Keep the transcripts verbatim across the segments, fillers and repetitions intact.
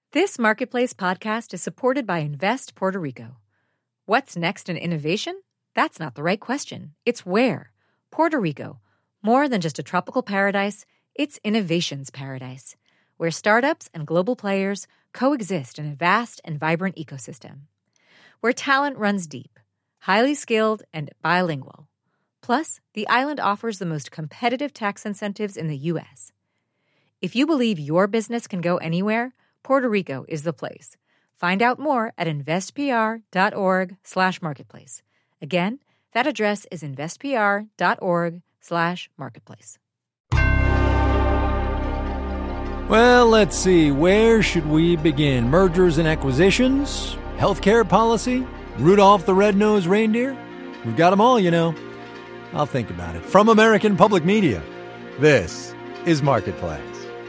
This Marketplace podcast is supported by Invest Puerto Rico. What's next in innovation? That's not the right question. It's where. Puerto Rico. More than just a tropical paradise, it's innovation's paradise, where startups and global players coexist in a vast and vibrant ecosystem. Where talent runs deep, highly skilled, and bilingual. Plus, the island offers the most competitive tax incentives in the U S. If you believe your business can go anywhere, Puerto Rico is the place. Find out more at investpr.org slash marketplace. Again, that address is investpr.org slash marketplace. Well, let's see. Where should we begin? Mergers and acquisitions? Healthcare policy? Rudolph the Red-Nosed Reindeer? We've got them all, you know. I'll think about it. From American Public Media, this is Marketplace.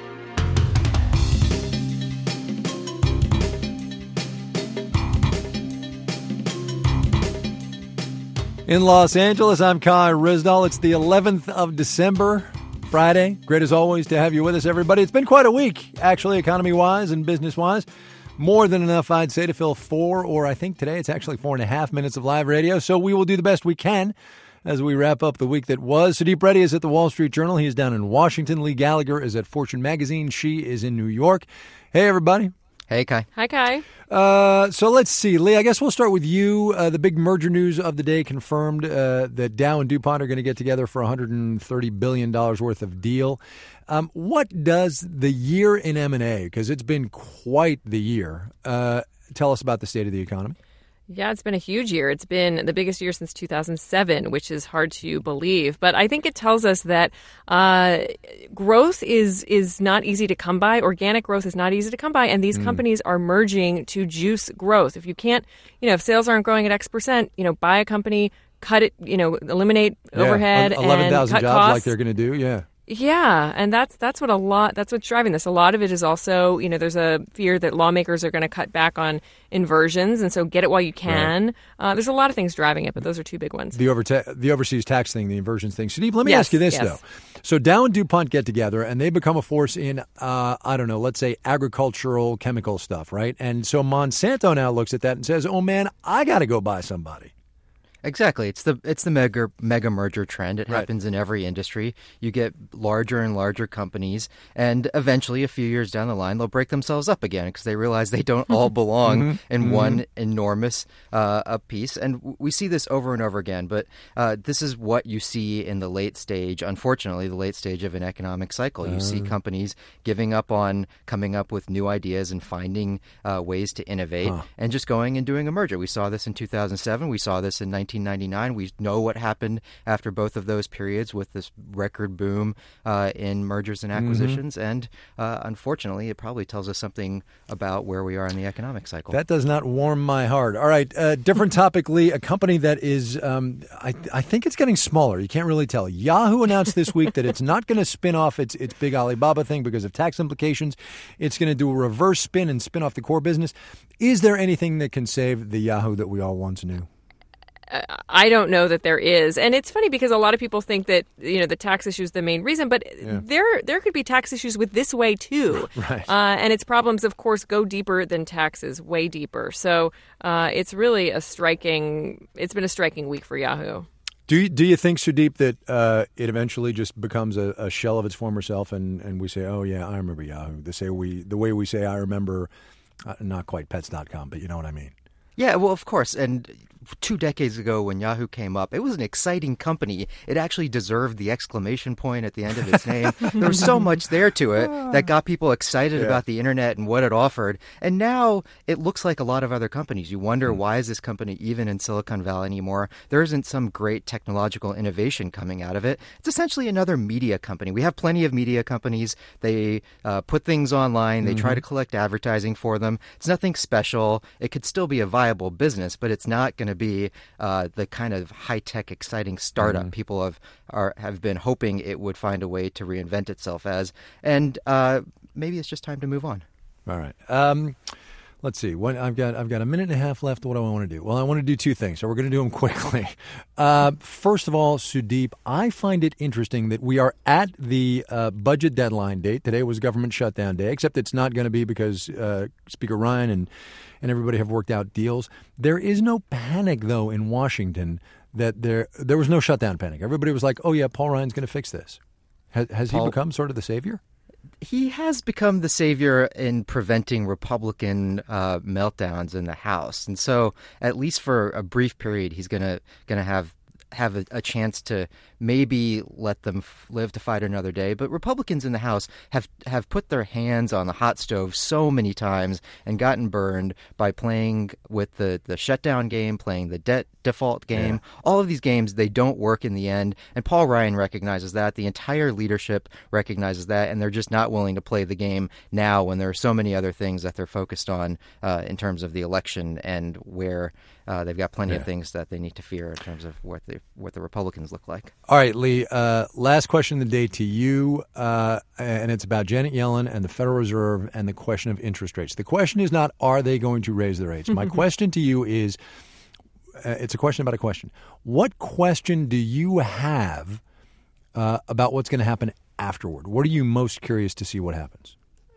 In Los Angeles, I'm Kai Ryssdal. It's the eleventh of December, Friday. Great as always to have you with us, everybody. It's been quite a week, actually, economy-wise and business-wise. More than enough, I'd say, to fill four, or I think today it's actually four and a half minutes of live radio. So we will do the best we can as we wrap up the week that was. Sudeep Reddy is at the Wall Street Journal. He is down in Washington. Lee Gallagher is at Fortune Magazine. She is in New York. Hey, everybody. Hey, Kai. Hi, Kai. Uh, so let's see. Lee, I guess we'll start with you. Uh, the big merger news of the day confirmed uh, that Dow and DuPont are going to get together for one hundred thirty billion dollars worth of deal. Um, what does the year in M and A, because it's been quite the year, uh, tell us about the state of the economy? Yeah, it's been a huge year. It's been the biggest year since two thousand seven, which is hard to believe. But I think it tells us that uh, growth is is not easy to come by. Organic growth is not easy to come by. And these mm. companies are merging to juice growth. If you can't, you know, if sales aren't growing at X percent, you know, buy a company, cut it, you know, eliminate yeah, overhead eleven thousand and cut jobs costs. Like they're going to do, yeah. Yeah, and that's that's what a lot that's what's driving this. A lot of it is also, you know, there's a fear that lawmakers are going to cut back on inversions, and so get it while you can. Right. Uh, there's a lot of things driving it, but those are two big ones. The overta- the overseas tax thing, the inversions thing. Sudeep, let me yes, ask you this yes. though. So Dow and DuPont get together, and they become a force in, uh, I don't know, let's say agricultural chemical stuff, right? And so Monsanto now looks at that and says, "Oh man, I got to go buy somebody." Exactly. It's the it's the mega mega merger trend. It right. happens in every industry. You get larger and larger companies, and eventually, a few years down the line, they'll break themselves up again because they realize they don't all belong mm-hmm. in mm-hmm. one enormous uh, a piece. And we see this over and over again. But uh, this is what you see in the late stage. Unfortunately, the late stage of an economic cycle. You uh. see companies giving up on coming up with new ideas and finding uh, ways to innovate, huh. and just going and doing a merger. We saw this in two thousand seven. We saw this in nineteen ninety-nine. We know what happened after both of those periods with this record boom uh, in mergers and acquisitions. Mm-hmm. And uh, unfortunately, it probably tells us something about where we are in the economic cycle. That does not warm my heart. All right. Uh, different topic, Lee. A company that is, um, I, I think it's getting smaller. You can't really tell. Yahoo announced this week that it's not going to spin off its, its big Alibaba thing because of tax implications. It's going to do a reverse spin and spin off the core business. Is there anything that can save the Yahoo that we all once knew? I don't know that there is. And it's funny because a lot of people think that, you know, the tax issue is the main reason, but yeah. there there could be tax issues with this way too. Right. Uh, and its problems, of course, go deeper than taxes, way deeper. So uh, it's really a striking, it's been a striking week for Yahoo. Do you, do you think, Sudeep, that uh, it eventually just becomes a, a shell of its former self and, and we say, oh, yeah, I remember Yahoo. The, say we, the way we say I remember, uh, not quite pets dot com, but you know what I mean. Yeah, well, of course. And two decades ago when Yahoo came up, it was an exciting company. It actually deserved the exclamation point at the end of its name. There was so much there to it that got people excited yeah. about the internet and what it offered. And now it looks like a lot of other companies. You wonder, mm. why is this company even in Silicon Valley anymore? There isn't some great technological innovation coming out of it. It's essentially another media company. We have plenty of media companies. They uh, put things online. They mm-hmm. try to collect advertising for them. It's nothing special. It could still be a viable business, but it's not going to be uh, the kind of high-tech, exciting startup mm. people have are have been hoping it would find a way to reinvent itself as. And uh, maybe it's just time to move on. All right. Um, Let's see. What I've got, I've got a minute and a half left. What do I want to do? Well, I want to do two things, so we're going to do them quickly. Uh, first of all, Sudeep, I find it interesting that we are at the uh, budget deadline date. Today was government shutdown day, except it's not going to be because uh, Speaker Ryan and and everybody have worked out deals. There is no panic, though, in Washington that there there was no shutdown panic. Everybody was like, "Oh yeah, Paul Ryan's going to fix this." Has, has Paul- he become sort of the savior? He has become the savior in preventing Republican uh, meltdowns in the House, and so at least for a brief period, he's gonna gonna have have a, a chance to maybe let them f- live to fight another day. But Republicans in the House have have put their hands on the hot stove so many times and gotten burned by playing with the, the shutdown game, playing the debt default game. Yeah. All of these games, they don't work in the end. And Paul Ryan recognizes that. The entire leadership recognizes that. And they're just not willing to play the game now when there are so many other things that they're focused on uh, in terms of the election and where uh, they've got plenty yeah. of things that they need to fear in terms of what the, what the Republicans look like. All right, Lee, uh, last question of the day to you, uh, and it's about Janet Yellen and the Federal Reserve and the question of interest rates. The question is not, are they going to raise the rates? My question to you is, uh, it's a question about a question. What question do you have uh, about what's going to happen afterward? What are you most curious to see what happens?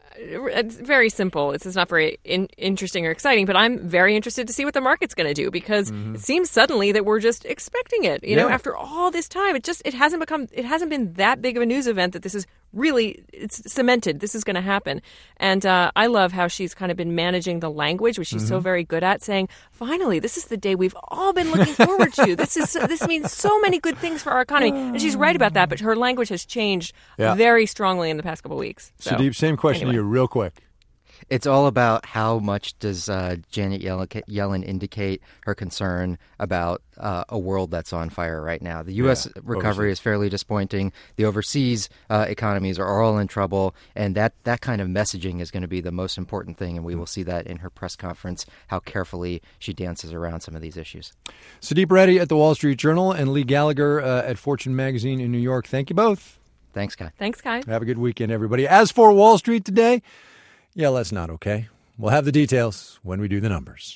It's very simple. It's, it's not very in, interesting or exciting, but I'm very interested to see what the market's going to do because mm-hmm. it seems suddenly that we're just expecting it. You yeah. know, after all this time, it just it hasn't become it hasn't been that big of a news event that this is really it's cemented. This is going to happen, and uh, I love how she's kind of been managing the language, which she's mm-hmm. so very good at. Saying, finally, this is the day we've all been looking forward to. This is this means so many good things for our economy, and she's right about that. But her language has changed yeah. very strongly in the past couple of weeks. So, Sudeep, same question anyway. to you, real quick. It's all about how much does uh, Janet Yellen indicate her concern about uh, a world that's on fire right now. The U S yeah, recovery overseas. is fairly disappointing. The overseas uh, economies are all in trouble, and that, that kind of messaging is going to be the most important thing, and we will see that in her press conference, how carefully she dances around some of these issues. Sudeep Reddy at the Wall Street Journal and Lee Gallagher uh, at Fortune Magazine in New York. Thank you both. Thanks, Kai. Thanks, Kai. Have a good weekend, everybody. As for Wall Street today, yeah, that's not okay. We'll have the details when we do the numbers.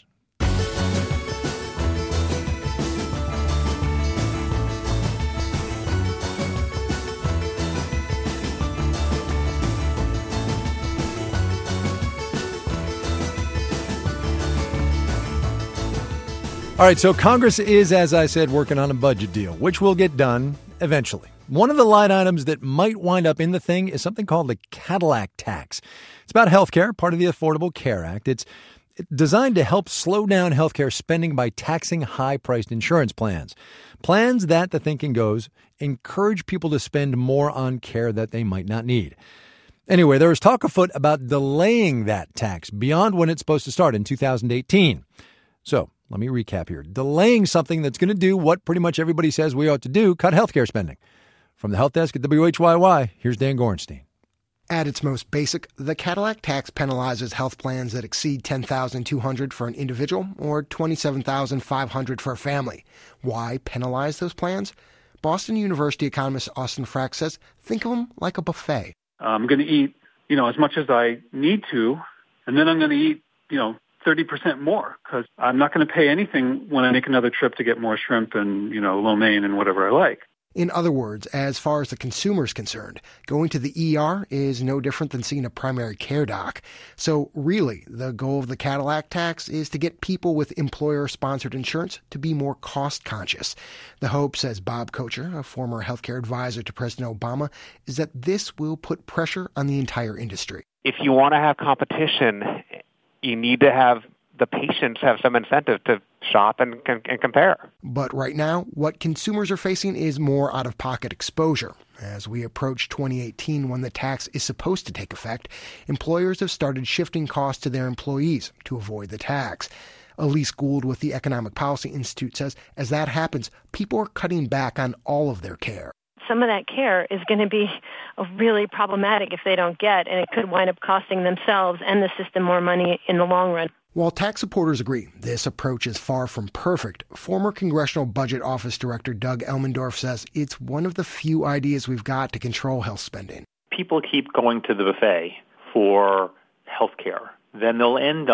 All right, so Congress is, as I said, working on a budget deal, which will get done eventually. One of the line items that might wind up in the thing is something called the Cadillac tax. It's about health care, part of the Affordable Care Act. It's designed to help slow down healthcare spending by taxing high-priced insurance plans. Plans that, the thinking goes, encourage people to spend more on care that they might not need. Anyway, there was talk afoot about delaying that tax beyond when it's supposed to start in two thousand eighteen. So let me recap here. Delaying something that's going to do what pretty much everybody says we ought to do, cut healthcare spending. From the help desk at W H Y Y, here's Dan Gorenstein. At its most basic, the Cadillac tax penalizes health plans that exceed ten thousand two hundred dollars for an individual or twenty-seven thousand five hundred dollars for a family. Why penalize those plans? Boston University economist Austin Frack says, think of them like a buffet. I'm going to eat, you know, as much as I need to, and then I'm going to eat, you know, thirty percent more because I'm not going to pay anything when I make another trip to get more shrimp and, you know, lo mein and whatever I like. In other words, as far as the consumer is concerned, going to the E R is no different than seeing a primary care doc. So really, the goal of the Cadillac tax is to get people with employer-sponsored insurance to be more cost-conscious. The hope, says Bob Kocher, a former healthcare advisor to President Obama, is that this will put pressure on the entire industry. If you want to have competition, you need to have the patients have some incentive to shop and, and compare. But right now, what consumers are facing is more out-of-pocket exposure. As we approach twenty eighteen, when the tax is supposed to take effect, employers have started shifting costs to their employees to avoid the tax. Elise Gould with the Economic Policy Institute says as that happens, people are cutting back on all of their care. Some of that care is going to be really problematic if they don't get, and it could wind up costing themselves and the system more money in the long run. While tax supporters agree this approach is far from perfect, former Congressional Budget Office Director Doug Elmendorf says it's one of the few ideas we've got to control health spending. People keep going to the buffet for health care. Then they'll end up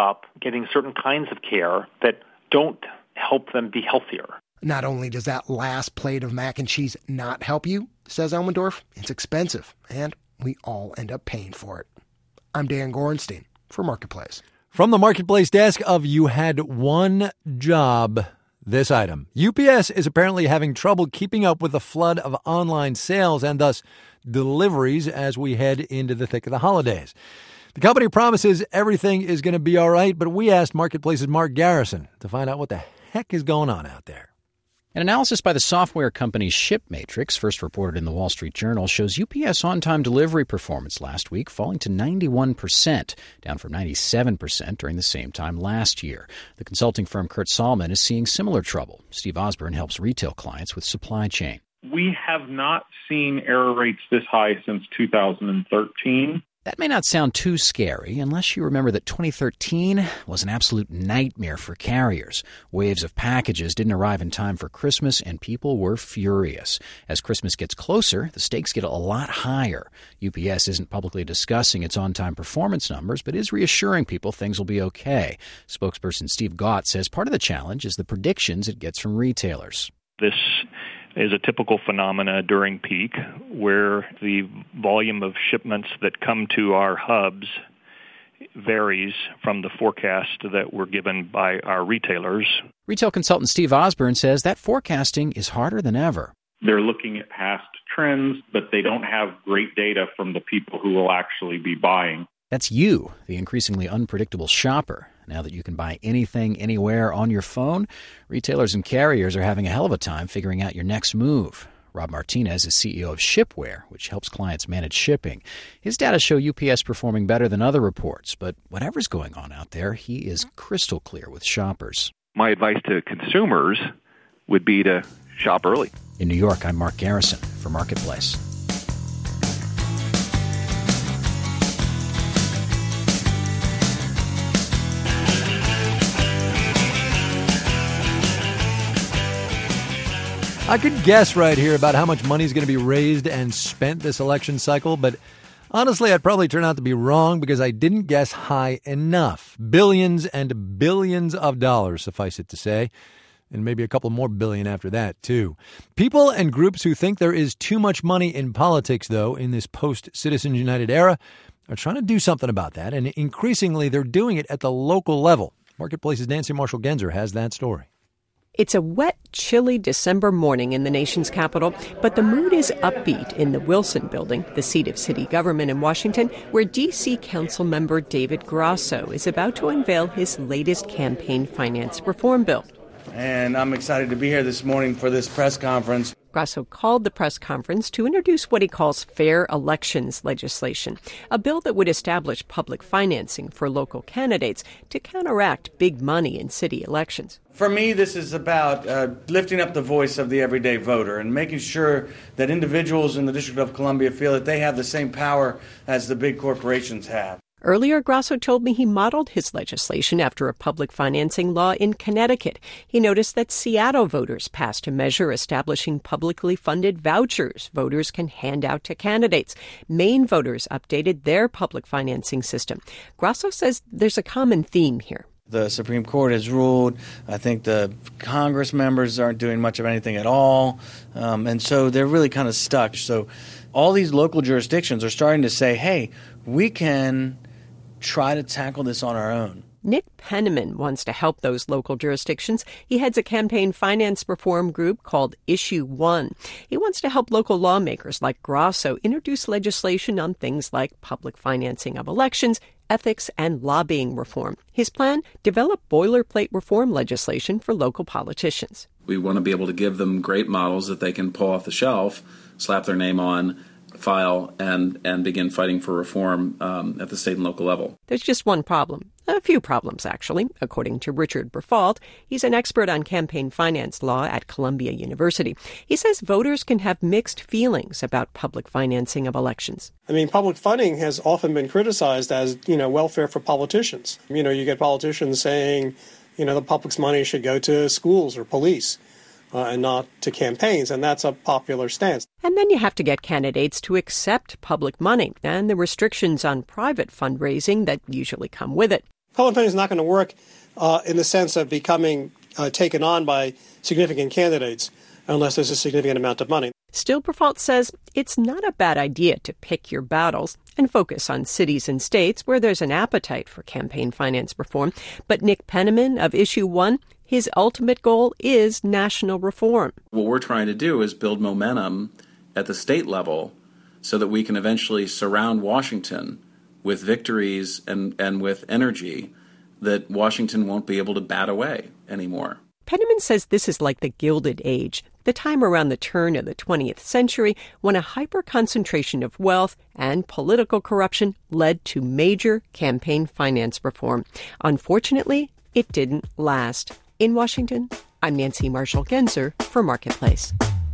getting certain kinds of care that don't help them be healthier. Not only does that last plate of mac and cheese not help you, says Elmendorf, it's expensive, and we all end up paying for it. I'm Dan Gorenstein for Marketplace. From the Marketplace desk of You Had One Job, this item. U P S is apparently having trouble keeping up with the flood of online sales and thus deliveries as we head into the thick of the holidays. The company promises everything is going to be all right, but we asked Marketplace's Mark Garrison to find out what the heck is going on out there. An analysis by the software company ShipMatrix, first reported in the Wall Street Journal, shows U P S on-time delivery performance last week falling to ninety-one percent, down from ninety-seven percent during the same time last year. The consulting firm Kurt Salman is seeing similar trouble. Steve Osborne helps retail clients with supply chain. We have not seen error rates this high since two thousand thirteen. That may not sound too scary unless you remember that twenty thirteen was an absolute nightmare for carriers. Waves of packages didn't arrive in time for Christmas, and people were furious. As Christmas gets closer, the stakes get a lot higher. U P S isn't publicly discussing its on-time performance numbers, but is reassuring people things will be okay. Spokesperson Steve Gott says part of the challenge is the predictions it gets from retailers. This is a typical phenomena during peak where the volume of shipments that come to our hubs varies from the forecast that were given by our retailers. Retail consultant Steve Osborne says that forecasting is harder than ever. They're looking at past trends, but they don't have great data from the people who will actually be buying. That's you, the increasingly unpredictable shopper. Now that you can buy anything, anywhere on your phone, retailers and carriers are having a hell of a time figuring out your next move. Rob Martinez is C E O of Shipware, which helps clients manage shipping. His data show U P S performing better than other reports, but whatever's going on out there, he is crystal clear with shoppers. My advice to consumers would be to shop early. In New York, I'm Mark Garrison for Marketplace. I could guess right here about how much money is going to be raised and spent this election cycle, but honestly, I'd probably turn out to be wrong because I didn't guess high enough. Billions and billions of dollars, suffice it to say, and maybe a couple more billion after that, too. People and groups who think there is too much money in politics, though, in this post-Citizens United era, are trying to do something about that, and increasingly they're doing it at the local level. Marketplace's Nancy Marshall-Genzer has that story. It's a wet, chilly December morning in the nation's capital, but the mood is upbeat in the Wilson Building, the seat of city government in Washington, where D C Council member David Grasso is about to unveil his latest campaign finance reform bill. And I'm excited to be here this morning for this press conference. Grasso called the press conference to introduce what he calls fair elections legislation, a bill that would establish public financing for local candidates to counteract big money in city elections. For me, this is about uh, lifting up the voice of the everyday voter and making sure that individuals in the District of Columbia feel that they have the same power as the big corporations have. Earlier, Grasso told me he modeled his legislation after a public financing law in Connecticut. He noticed that Seattle voters passed a measure establishing publicly funded vouchers voters can hand out to candidates. Maine voters updated their public financing system. Grasso says there's a common theme here. The Supreme Court has ruled. I think the Congress members aren't doing much of anything at all. Um, and so they're really kind of stuck. So all these local jurisdictions are starting to say, hey, we can try to tackle this on our own. Nick Penniman wants to help those local jurisdictions. He heads a campaign finance reform group called Issue One. He wants to help local lawmakers like Grasso introduce legislation on things like public financing of elections, ethics, and lobbying reform. His plan? Develop boilerplate reform legislation for local politicians. We want to be able to give them great models that they can pull off the shelf, slap their name on, file, and, and begin fighting for reform um, at the state and local level. There's just one problem. A few problems, actually, according to Richard Berfault. He's an expert on campaign finance law at Columbia University. He says voters can have mixed feelings about public financing of elections. I mean, public funding has often been criticized as, you know, welfare for politicians. You know, you get politicians saying, you know, the public's money should go to schools or police. Uh, and not to campaigns, and that's a popular stance. And then you have to get candidates to accept public money and the restrictions on private fundraising that usually come with it. Public funding is not going to work uh, in the sense of becoming uh, taken on by significant candidates unless there's a significant amount of money. Still, Briffault says it's not a bad idea to pick your battles and focus on cities and states where there's an appetite for campaign finance reform. But Nick Penniman of Issue One, his ultimate goal is national reform. What we're trying to do is build momentum at the state level so that we can eventually surround Washington with victories and, and with energy that Washington won't be able to bat away anymore. Penniman says this is like the Gilded Age, the time around the turn of the twentieth century when a hyper-concentration of wealth and political corruption led to major campaign finance reform. Unfortunately, it didn't last. In Washington, I'm Nancy Marshall-Genzer for Marketplace.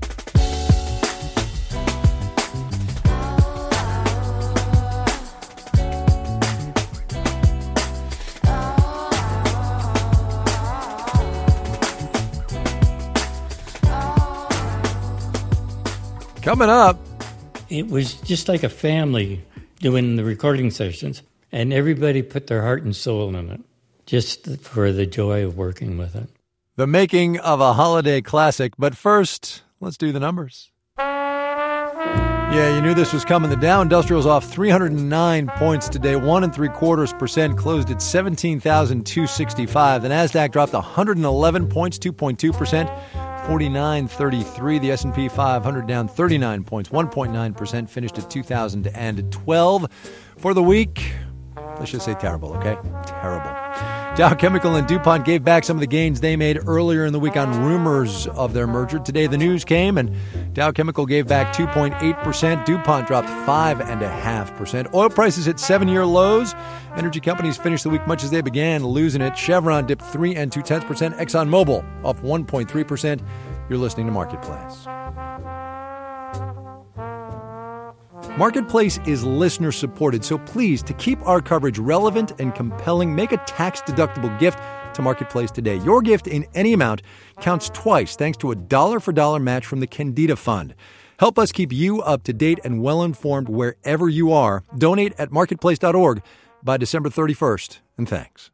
Coming up. It was just like a family doing the recording sessions, and everybody put their heart and soul in it, just for the joy of working with it. The making of a holiday classic. But first, let's do the numbers. Yeah, you knew this was coming. The Dow Industrial's off three hundred nine points today, one and three quarters percent, closed at seventeen thousand two hundred sixty-five. The Nasdaq dropped one hundred eleven points, two point two percent, forty-nine thirty-three. The S and P five hundred down thirty-nine points, one point nine percent, finished at two thousand twelve. For the week, let's just say terrible, okay? Terrible. Dow Chemical and DuPont gave back some of the gains they made earlier in the week on rumors of their merger. Today, the news came, and Dow Chemical gave back two point eight percent. DuPont dropped five point five percent. Oil prices hit seven-year lows. Energy companies finished the week much as they began, losing it. Chevron dipped three and two-tenths percent. ExxonMobil up one point three percent. You're listening to Marketplace. Marketplace is listener-supported, so please, to keep our coverage relevant and compelling, make a tax-deductible gift to Marketplace today. Your gift in any amount counts twice thanks to a dollar-for-dollar match from the Candida Fund. Help us keep you up to date and well-informed wherever you are. Donate at marketplace dot org by December thirty-first, and thanks.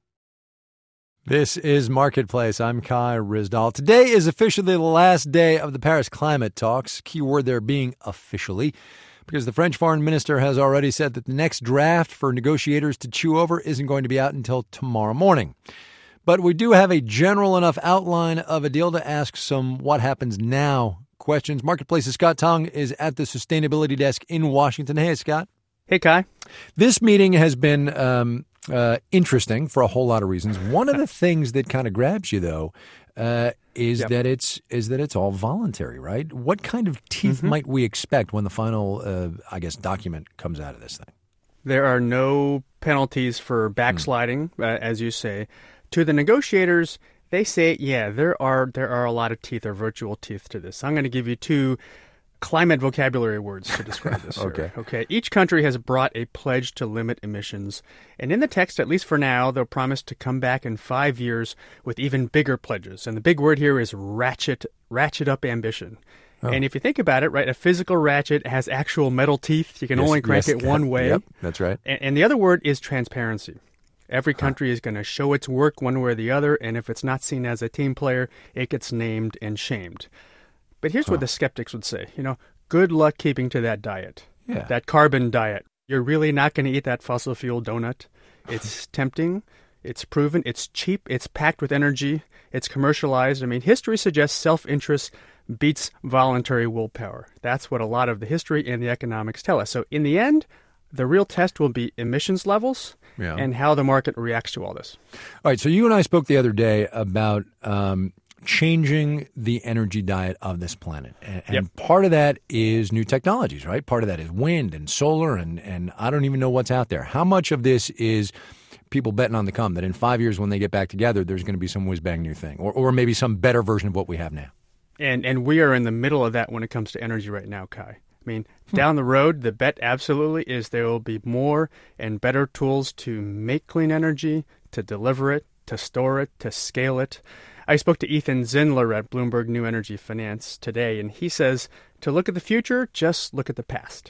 This is Marketplace. I'm Kai Ryssdal. Today is officially the last day of the Paris climate talks. Key word there being officially, because the French foreign minister has already said that the next draft for negotiators to chew over isn't going to be out until tomorrow morning. But we do have a general enough outline of a deal to ask some what happens now questions. Marketplace's Scott Tong is at the sustainability desk in Washington. Hey, Scott. Hey, Kai. This meeting has been um, uh, interesting for a whole lot of reasons. One of the things that kind of grabs you, though, uh, is yep. that it's is that it's all voluntary, right? What kind of teeth mm-hmm. might we expect when the final, uh, I guess, document comes out of this thing? There are no penalties for backsliding, mm. uh, as you say. To the negotiators, they say, yeah, there are there are a lot of teeth or virtual teeth to this. I'm going to give you two climate vocabulary words to describe this. okay. Here. Okay. Each country has brought a pledge to limit emissions. And in the text, at least for now, they'll promise to come back in five years with even bigger pledges. And the big word here is ratchet, ratchet up ambition. Oh. And if you think about it, right, a physical ratchet has actual metal teeth. You can yes, only crank yes, it one way. Yep, that's right. And, and the other word is transparency. Every country huh. is going to show its work one way or the other. And if it's not seen as a team player, it gets named and shamed. But here's huh. what the skeptics would say. You know, good luck keeping to that diet, yeah. that carbon diet. You're really not going to eat that fossil fuel donut. It's tempting. It's proven. It's cheap. It's packed with energy. It's commercialized. I mean, history suggests self-interest beats voluntary willpower. That's what a lot of the history and the economics tell us. So in the end, the real test will be emissions levels yeah. and how the market reacts to all this. All right. So you and I spoke the other day about um, changing the energy diet of this planet. And, and yep. part of that is new technologies, right? Part of that is wind and solar, and, and I don't even know what's out there. How much of this is people betting on the come, that in five years when they get back together, there's going to be some whiz-bang new thing, or, or maybe some better version of what we have now? And and we are in the middle of that when it comes to energy right now, Kai. I mean, down the road, the bet absolutely is there will be more and better tools to make clean energy, to deliver it, to store it, to scale it. I spoke to Ethan Zindler at Bloomberg New Energy Finance today, and he says to look at the future, just look at the past.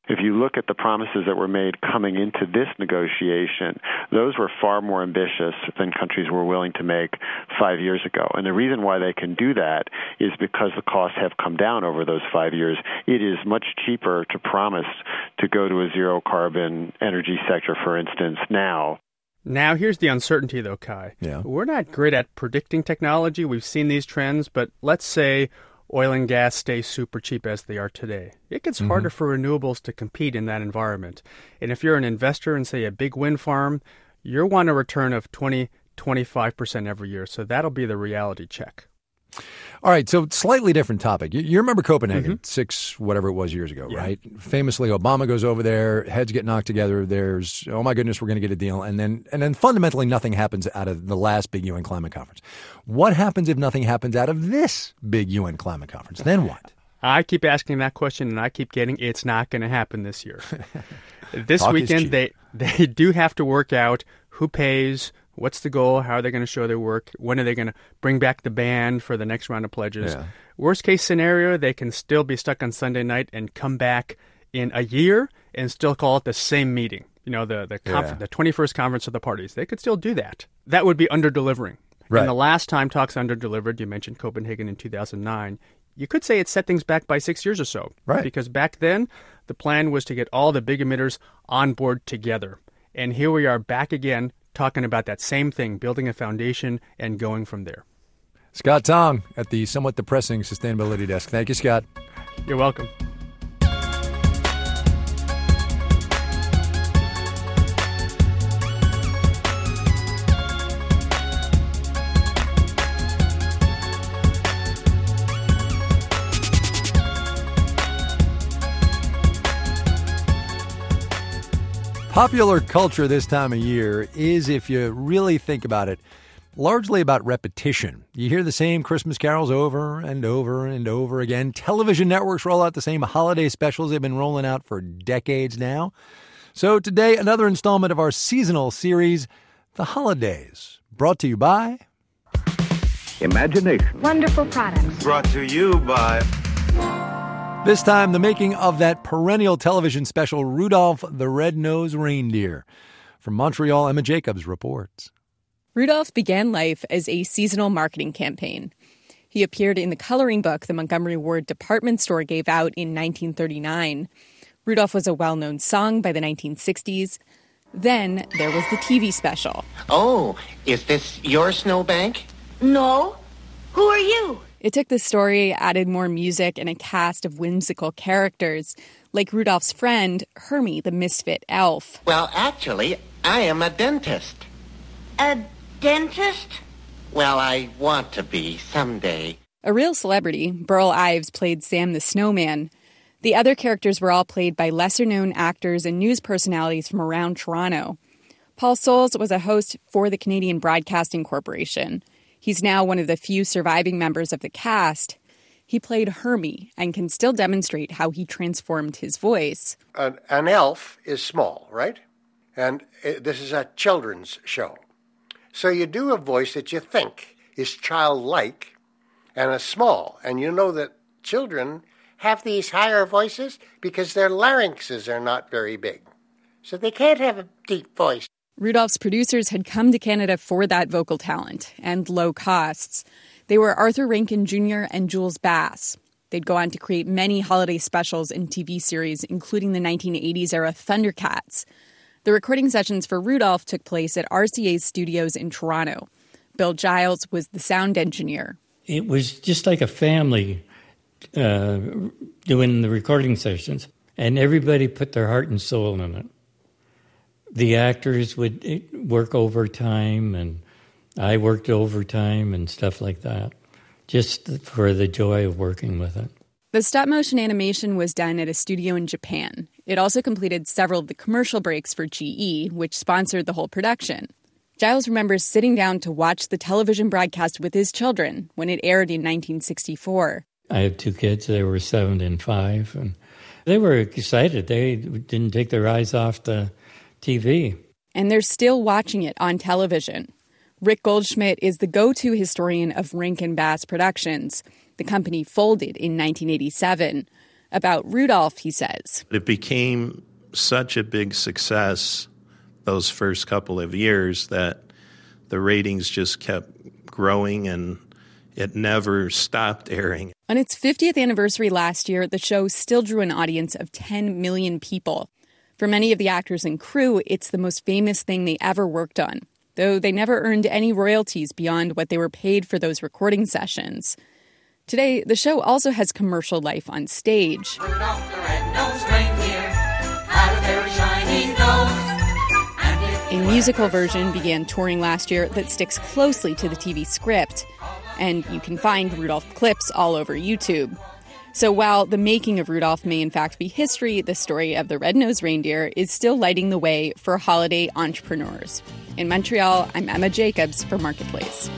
If you look at the promises that were made coming into this negotiation, those were far more ambitious than countries were willing to make five years ago. And the reason why they can do that is because the costs have come down over those five years. It is much cheaper to promise to go to a zero-carbon energy sector, for instance, now. Now, here's the uncertainty, though, Kai. Yeah. We're not great at predicting technology. We've seen these trends, but let's say oil and gas stay super cheap as they are today. It gets mm-hmm. harder for renewables to compete in that environment. And if you're an investor in, say, a big wind farm, you'll want a return of twenty, twenty-five percent every year. So that'll be the reality check. All right, so slightly different topic. You, you remember Copenhagen, mm-hmm. six, whatever it was years ago, yeah. right? Famously, Obama goes over there, heads get knocked together. There's, oh my goodness, we're going to get a deal. And then and then fundamentally nothing happens out of the last big U N climate conference. What happens if nothing happens out of this big U N climate conference? Then what? I keep asking that question, and I keep getting, it's not going to happen this year. This Talk weekend, they, they do have to work out who pays, what's the goal, how are they going to show their work, when are they going to bring back the band for the next round of pledges. Yeah. Worst case scenario, they can still be stuck on Sunday night and come back in a year and still call it the same meeting. You know, the the, conf- Yeah. the twenty-first Conference of the Parties. They could still do that. That would be under-delivering. Right. And the last time talks under-delivered, you mentioned Copenhagen in two thousand nine, you could say it set things back by six years or so. Right. Because back then, the plan was to get all the big emitters on board together. And here we are back again talking about that same thing, building a foundation and going from there. Scott Tong at the somewhat depressing sustainability desk. Thank you, Scott. You're welcome. Popular culture this time of year is, if you really think about it, largely about repetition. You hear the same Christmas carols over and over and over again. Television networks roll out the same holiday specials they've been rolling out for decades now. So today, another installment of our seasonal series, The Holidays, brought to you by Imagination. Wonderful products. Brought to you by... This time, the making of that perennial television special, Rudolph the Red-Nosed Reindeer. From Montreal, Emma Jacobs reports. Rudolph began life as a seasonal marketing campaign. He appeared in the coloring book the Montgomery Ward department store gave out in nineteen thirty-nine. Rudolph was a well-known song by the nineteen sixties. Then there was the T V special. Oh, is this your snowbank? No. Who are you? It took the story, added more music, and a cast of whimsical characters, like Rudolph's friend, Hermie, the misfit elf. Well, actually, I am a dentist. A dentist? Well, I want to be someday. A real celebrity, Burl Ives played Sam the Snowman. The other characters were all played by lesser-known actors and news personalities from around Toronto. Paul Soles was a host for the Canadian Broadcasting Corporation. He's now one of the few surviving members of the cast. He played Hermie and can still demonstrate how he transformed his voice. An, an elf is small, right? And it, this is a children's show. So you do a voice that you think is childlike and is small. And you know that children have these higher voices because their larynxes are not very big. So they can't have a deep voice. Rudolph's producers had come to Canada for that vocal talent and low costs. They were Arthur Rankin Junior and Jules Bass. They'd go on to create many holiday specials and T V series, including the nineteen eighties-era Thundercats. The recording sessions for Rudolph took place at R C A's studios in Toronto. Bill Giles was the sound engineer. It was just like a family uh, doing the recording sessions, and everybody put their heart and soul in it. The actors would work overtime, and I worked overtime and stuff like that, just for the joy of working with it. The stop-motion animation was done at a studio in Japan. It also completed several of the commercial breaks for G E, which sponsored the whole production. Giles remembers sitting down to watch the television broadcast with his children when it aired in nineteen sixty-four. I have two kids. They were seven and five, and they were excited. They didn't take their eyes off the T V. And they're still watching it on television. Rick Goldschmidt is the go-to historian of Rankin Bass Productions. The company folded in nineteen eighty-seven. About Rudolph, he says. It became such a big success those first couple of years that the ratings just kept growing and it never stopped airing. On its fiftieth anniversary last year, the show still drew an audience of ten million people. For many of the actors and crew, it's the most famous thing they ever worked on, though they never earned any royalties beyond what they were paid for those recording sessions. Today, the show also has commercial life on stage. Rudolph the red-nosed reindeer had a very shiny nose. A musical version began touring last year that sticks closely to the T V script, and you can find Rudolph clips all over YouTube. So while the making of Rudolph may in fact be history, the story of the red-nosed reindeer is still lighting the way for holiday entrepreneurs. In Montreal, I'm Emma Jacobs for Marketplace.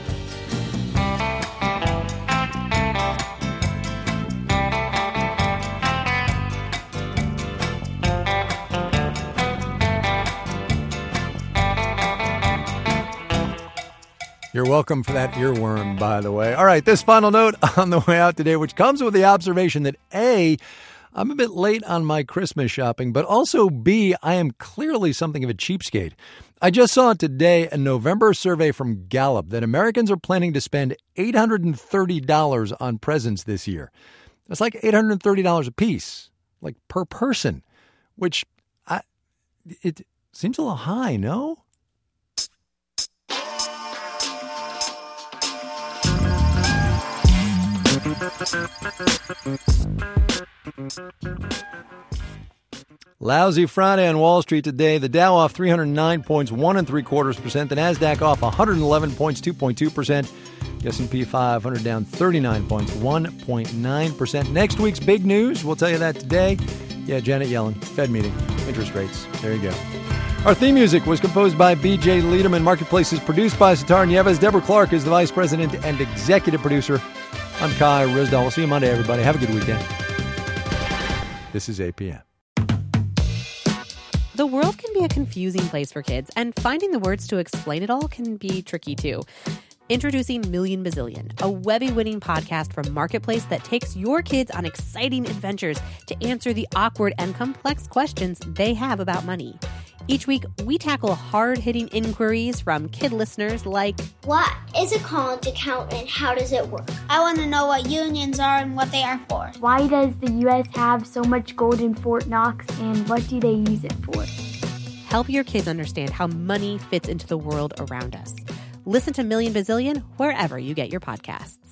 You're welcome for that earworm, by the way. All right, this final note on the way out today, which comes with the observation that A, I'm a bit late on my Christmas shopping, but also B, I am clearly something of a cheapskate. I just saw today a November survey from Gallup that Americans are planning to spend eight hundred thirty dollars on presents this year. That's like eight hundred thirty dollars a piece, like per person, which I, it seems a little high, no? Lousy Friday on Wall Street today. The Dow off three hundred nine points, one and three quarters percent. The Nasdaq off one hundred eleven points, two point two percent. The S and P five hundred down thirty-nine points, one point nine percent. Next week's big news, we'll tell you that today. Yeah, Janet Yellen, Fed meeting, interest rates. There you go. Our theme music was composed by B J Liederman. Marketplace is produced by Sitar Nieves. Deborah Clark is the vice president and executive producer. I'm Kai Ryssdal. We'll see you Monday, everybody. Have a good weekend. This is A P M. The world can be a confusing place for kids, and finding the words to explain it all can be tricky, too. Introducing Million Bazillion, a Webby-winning podcast from Marketplace that takes your kids on exciting adventures to answer the awkward and complex questions they have about money. Each week, we tackle hard-hitting inquiries from kid listeners like, what is a college account and how does it work? I want to know what unions are and what they are for. Why does the U S have so much gold in Fort Knox and what do they use it for? Help your kids understand how money fits into the world around us. Listen to Million Bazillion wherever you get your podcasts.